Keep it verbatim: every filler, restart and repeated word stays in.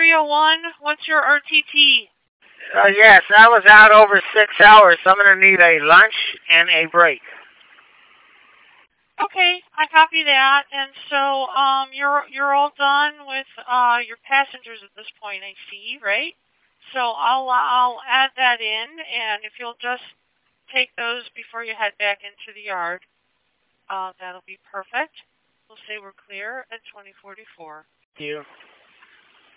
three oh one, what's your R T T? Uh, yes, I was out over six hours, so I'm going to need a lunch and a break. Okay, I copy that. And so um, you're you're all done with uh, your passengers at this point, I see, right? So I'll I'll add that in, and if you'll just take those before you head back into the yard, uh, that'll be perfect. We'll say we're clear at twenty forty-four. Thank you.